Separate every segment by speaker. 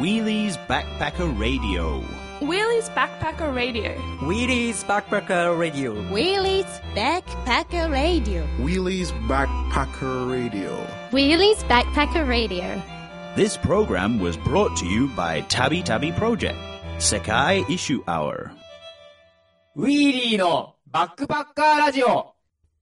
Speaker 1: Wheelie's Backpacker Radio.
Speaker 2: Wheelie's Backpacker Radio.
Speaker 3: Wheelie's Backpacker Radio.
Speaker 4: Wheelie's Backpacker Radio.
Speaker 5: Wheelie's Backpacker Radio.
Speaker 4: Wheelie's Backpacker Radio.
Speaker 1: This program was brought to you by Tabi Tabi Project. Sekai Issue Hour.
Speaker 3: ウィーリーのバックパッカーラジオ。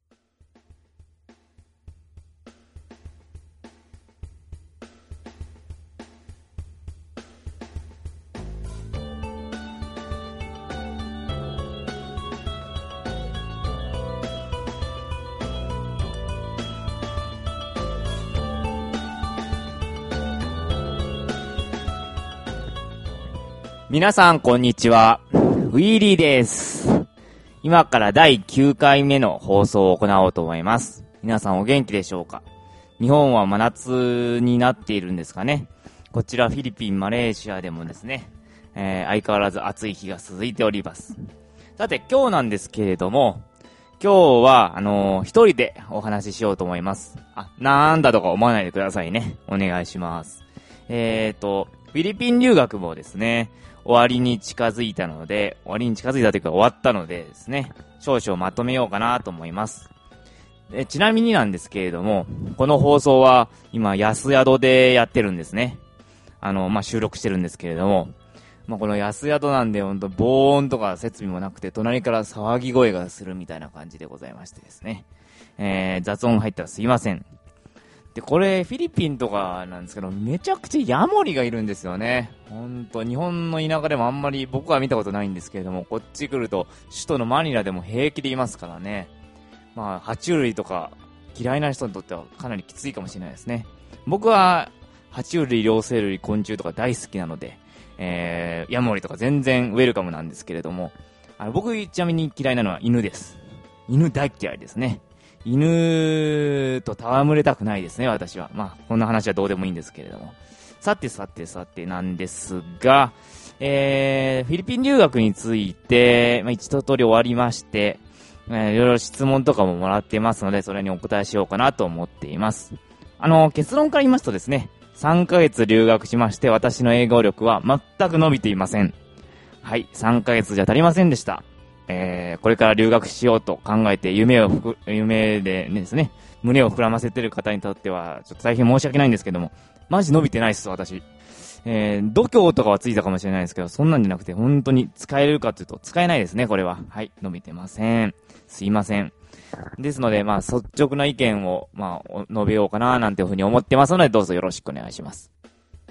Speaker 3: 皆さんこんにちは。ウィーリーです。今から第9回目の放送を行おうと思います。皆さんお元気でしょうか？日本は真夏になっているんですかね。こちらフィリピン、マレーシアでもですね、相変わらず暑い日が続いております。さて今日なんですけれども、今日は一人でお話ししようと思います。なんだとか思わないでくださいね。お願いします。フィリピン留学もですね、終わりに近づいたというか終わったのでですね、少々まとめようかなと思います。ちなみになんですけれども、この放送は今安宿でやってるんですね。収録してるんですけれども、この安宿なんでほんと防音とか設備もなくて隣から騒ぎ声がするみたいな感じでございましてですね、雑音入ったらすいません。で、これフィリピンとかなんですけど、めちゃくちゃヤモリがいるんですよね。ほんと日本の田舎でもあんまり僕は見たことないんですけれども、こっち来ると首都のマニラでも平気でいますからね。爬虫類とか嫌いな人にとってはかなりきついかもしれないですね。僕は爬虫類、両生類、昆虫とか大好きなので、ヤモリとか全然ウェルカムなんですけれども、僕ちなみに嫌いなのは犬です。犬大嫌いですね。犬と戯れたくないですね、私は。こんな話はどうでもいいんですけれども。さてなんですが、フィリピン留学について、一通り終わりまして、いろいろ質問とかももらっていますので、それにお答えしようかなと思っています。結論から言いますとですね、3ヶ月留学しまして、私の英語力は全く伸びていません。はい、3ヶ月じゃ足りませんでした。これから留学しようと考えて夢でですね、胸を膨らませている方にとってはちょっと大変申し訳ないんですけども、マジ伸びてないです私。度胸とかはついたかもしれないですけど、そんなんじゃなくて本当に使えるかというと使えないですね、これは。はい、伸びてません。すいません。ですので率直な意見を述べようかななんていうふうに思ってますので、どうぞよろしくお願いします。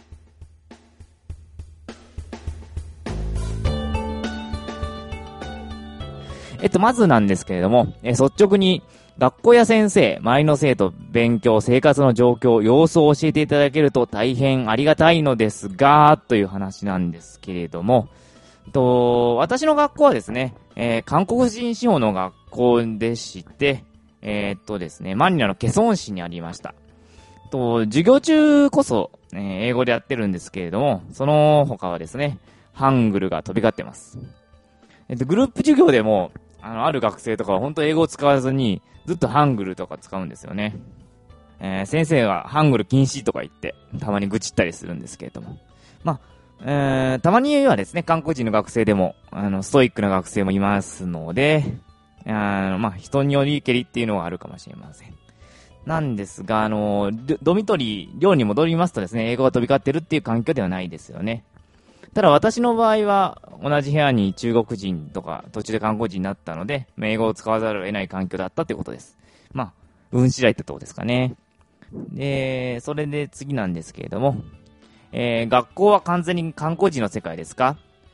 Speaker 3: まずなんですけれども、率直に学校や先生、周りの生徒、勉強、生活の状況、様子を教えていただけると大変ありがたいのですが、という話なんですけれども、私の学校はですね、韓国人司法の学校でして、ですね、マニラのケソン市にありました。授業中こそ、英語でやってるんですけれども、その他はですね、ハングルが飛び交ってます。グループ授業でも、ある学生とかは本当英語を使わずにずっとハングルとか使うんですよね。先生がハングル禁止とか言ってたまに愚痴ったりするんですけれども、たまにはですね、韓国人の学生でもストイックな学生もいますので、人によりけりっていうのはあるかもしれません。なんですがドミトリー寮に戻りますとですね、英語が飛び交ってるっていう環境ではないですよね。ただ私の場合は同じ部屋に中国人とか途中で韓国人になったので、英語を使わざるを得ない環境だったってことです。運次第ってとこですかね。で、それで次なんですけれども、学校は完全に韓国人の世界ですか？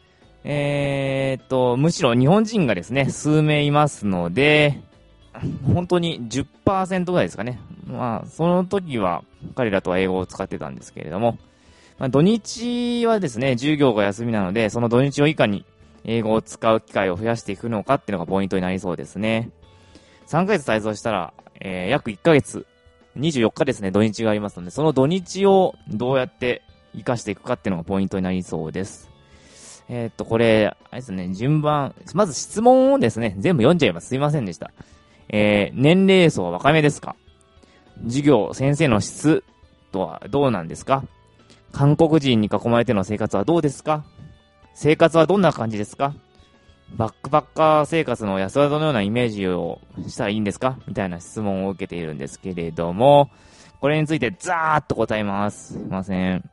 Speaker 3: むしろ日本人がですね、数名いますので、本当に 10% ぐらいですかね。その時は彼らとは英語を使ってたんですけれども、土日はですね、授業が休みなので、その土日をいかに英語を使う機会を増やしていくのかっていうのがポイントになりそうですね。3ヶ月滞在したら、約1ヶ月、24日ですね、土日がありますので、その土日をどうやって活かしていくかっていうのがポイントになりそうです。これ、あれですね、順番、まず質問をですね、全部読んじゃいます。すいませんでした。年齢層は若めですか？授業、先生の質とはどうなんですか？ 韓国人に囲まれての生活はどうですか？生活はどんな感じですか？バックパッカー生活の安田のようなイメージをしたらいいんですか？みたいな質問を受けているんですけれども、これについてざーっと答えます。すいません。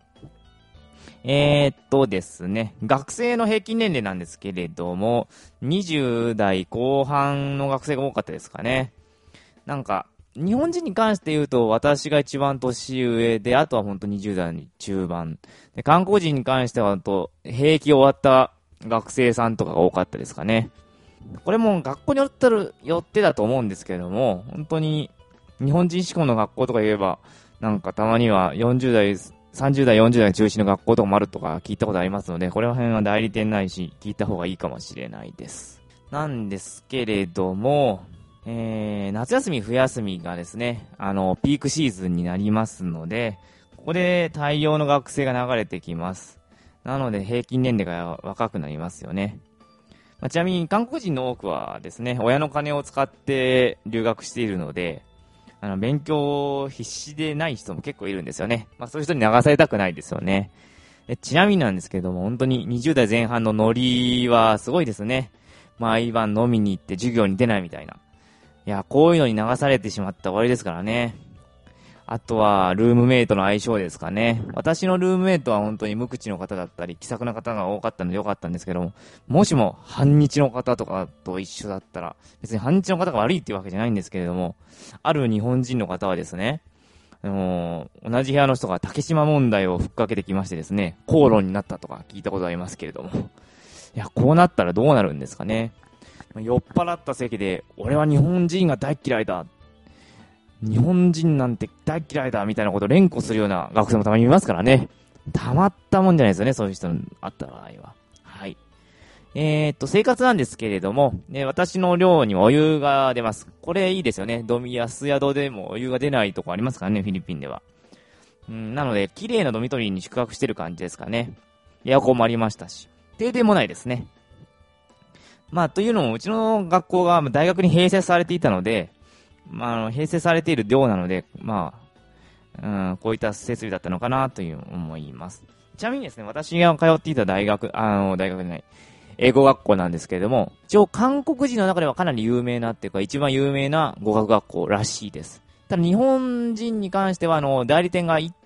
Speaker 3: ですね、学生の平均年齢なんですけれども、20代後半の学生が多かったですかね。なんか、日本人に関して言うと、私が一番年上で、あとは本当20代中盤。で、韓国人に関しては、兵役終わった学生さんとかが多かったですかね。これも学校によってだと思うんですけれども、本当に、日本人志向の学校とか言えば、なんかたまには40代、30代、40代中心の学校とかもあるとか聞いたことありますので、これら辺は代理店ないし、聞いた方がいいかもしれないです。なんですけれども、夏休み、冬休みがですね、ピークシーズンになりますので、ここで大量の学生が流れてきます。なので、平均年齢が若くなりますよね。ちなみに、韓国人の多くはですね、親の金を使って留学しているので、勉強必死でない人も結構いるんですよね。そういう人に流されたくないですよね。ちなみになんですけども、本当に20代前半のノリはすごいですね。毎晩飲みに行って授業に出ないみたいな。いや、こういうのに流されてしまった終わりですからね。あとは、ルームメイトの相性ですかね。私のルームメイトは本当に無口の方だったり、気さくな方が多かったのでよかったんですけども、もしも反日の方とかと一緒だったら、別に反日の方が悪いっていうわけじゃないんですけれども、ある日本人の方はですね、同じ部屋の人が竹島問題をふっかけてきましてですね、口論になったとか聞いたことありますけれども、いや、こうなったらどうなるんですかね。酔っ払った席で、俺は日本人が大嫌いだ。日本人なんて大嫌いだみたいなことを連呼するような学生もたまにいますからね。たまったもんじゃないですよね、そういう人に会った場合は。はい。生活なんですけれども、私の寮にもお湯が出ます。これいいですよね。安宿でもお湯が出ないとこありますからね、フィリピンでは。なので、綺麗なドミトリーに宿泊してる感じですかね。エアコンもありましたし。停電もないですね。というのも、うちの学校が大学に併設されていたので、併設されている寮なので、こういった設備だったのかなという思います。ちなみにですね、私が通っていた大学じゃない、英語学校なんですけれども、一応韓国人の中ではかなり有名なっていうか、一番有名な語学学校らしいです。ただ日本人に関しては、代理店が一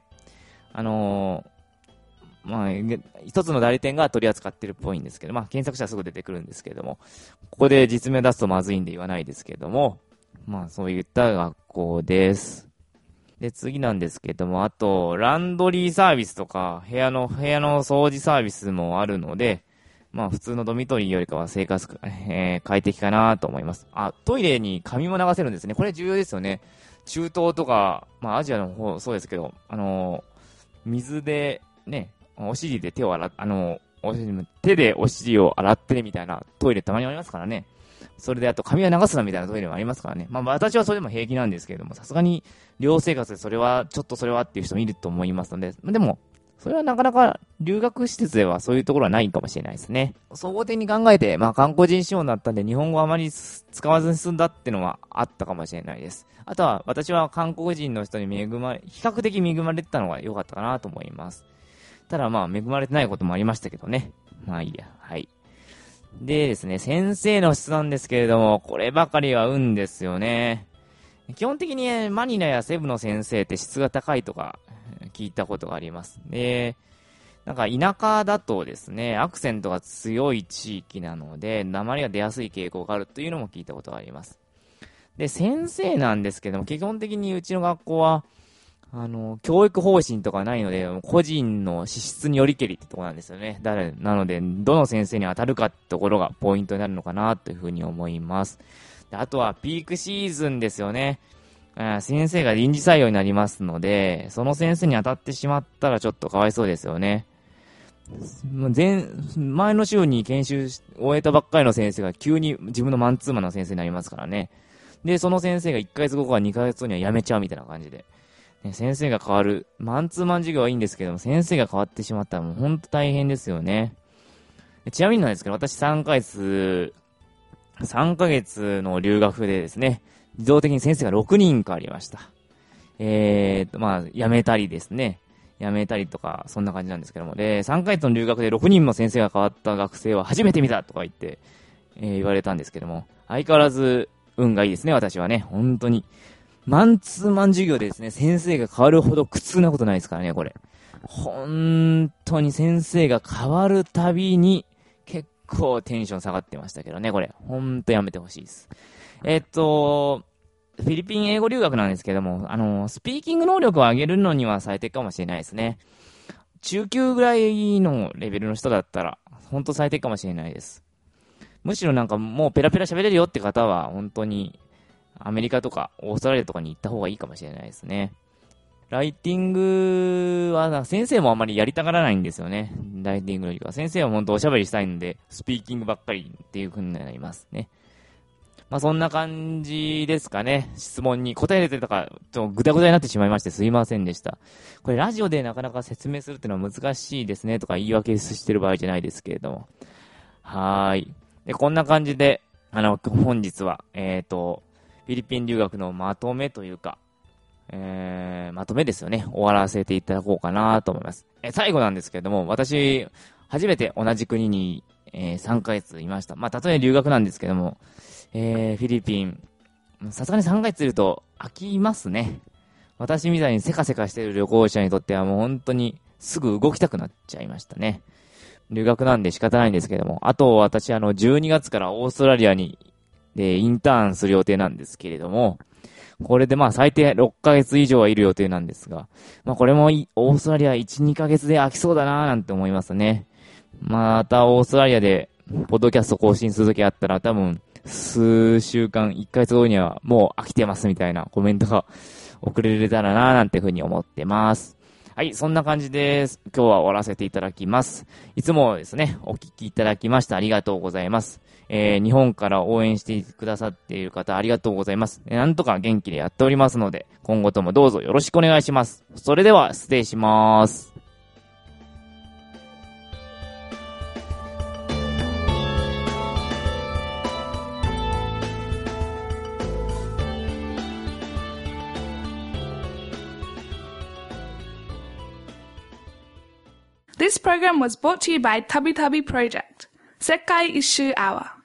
Speaker 3: つの代理店が取り扱ってるっぽいんですけど、検索したらすぐ出てくるんですけれども、ここで実名出すとまずいんで言わないですけれども、そういった学校です。で、次なんですけども、あと、ランドリーサービスとか、部屋の掃除サービスもあるので、普通のドミトリーよりかは生活、快適かなと思います。トイレに紙も流せるんですね。これ重要ですよね。中東とか、アジアの方、そうですけど、水で、ね、お尻で手でお尻を洗ってみたいなトイレたまにありますからね。それであと髪は流すなみたいなトイレもありますからね。私はそれでも平気なんですけれども、さすがに寮生活でそれはっていう人もいると思いますので、でも、それはなかなか留学施設ではそういうところはないかもしれないですね。総合的に考えて、韓国人仕様になったんで日本語あまり使わずに済んだっていうのはあったかもしれないです。あとは私は韓国人の人に比較的恵まれてたのが良かったかなと思います。ただ恵まれてないこともありましたけどね。いいや。はい。でですね、先生の質なんですけれども、こればかりは運ですよね。基本的にマニラやセブの先生って質が高いとか聞いたことがあります。で、田舎だとですね、アクセントが強い地域なので、訛りが出やすい傾向があるというのも聞いたことがあります。で、先生なんですけども、基本的にうちの学校は、教育方針とかないので、個人の資質によりけりってところなんですよね。なので、どの先生に当たるかってところがポイントになるのかなというふうに思います。で、あとはピークシーズンですよね。先生が臨時採用になりますので、その先生に当たってしまったらちょっとかわいそうですよね。前の週に研修終えたばっかりの先生が急に自分のマンツーマンの先生になりますからね。で、その先生が1ヶ月後か2ヶ月後には辞めちゃうみたいな感じで。先生が変わる。マンツーマン授業はいいんですけども、先生が変わってしまったらもうほんと大変ですよね。ちなみになんですけど、私3ヶ月の留学でですね、自動的に先生が6人変わりました。辞めたりですね、 辞めたりとか、そんな感じなんですけども。で、3ヶ月の留学で6人も先生が変わった学生は初めて見たとか言って、言われたんですけども、相変わらず運がいいですね、私はね。本当に。マンツーマン授業でですね、先生が変わるほど苦痛なことないですからね、これ。本当に先生が変わるたびに、結構テンション下がってましたけどね、これ。ほんとやめてほしいです。フィリピン英語留学なんですけども、スピーキング能力を上げるのには最適かもしれないですね。中級ぐらいのレベルの人だったら、ほんと最適かもしれないです。むしろなんかもうペラペラ喋れるよって方は、本当にアメリカとかオーストラリアとかに行った方がいいかもしれないですね。ライティングは、先生もあんまりやりたがらないんですよね。ライティングの時は。先生は本当おしゃべりしたいんで、スピーキングばっかりっていう風になりますね。まあそんな感じですかね。質問に答えれてたか、ちょっとグダグダになってしまいましてすいませんでした。これラジオでなかなか説明するっていうのは難しいですねとか言い訳してる場合じゃないですけれども。で、こんな感じで、本日は、フィリピン留学のまとめというか、まとめですよね。終わらせていただこうかなと思います。最後なんですけれども、私、初めて同じ国に、3ヶ月いました。まあ、たとえ留学なんですけども、フィリピン、さすがに3ヶ月いると飽きますね。私みたいにせかせかしている旅行者にとってはもう本当にすぐ動きたくなっちゃいましたね。留学なんで仕方ないんですけども、あと私12月からオーストラリアに、インターンする予定なんですけれども、これでまあ最低6ヶ月以上はいる予定なんですが、まあこれもオーストラリア1、2ヶ月で飽きそうだなーなんて思いますね。またオーストラリアでポッドキャスト更新するときあったら多分数週間、1ヶ月後にはもう飽きてますみたいなコメントが送れたらなーなんてふうに思ってます。はい、そんな感じです。今日は終わらせていただきます。いつもですね、お聞きいただきましてありがとうございます。日本から応援してくださっている方ありがとうございます。なんとか元気でやっておりますので、今後ともどうぞよろしくお願いします。それでは失礼します。
Speaker 2: This program was brought to you by Tabi Tabi Project, Sekai Issue Hour.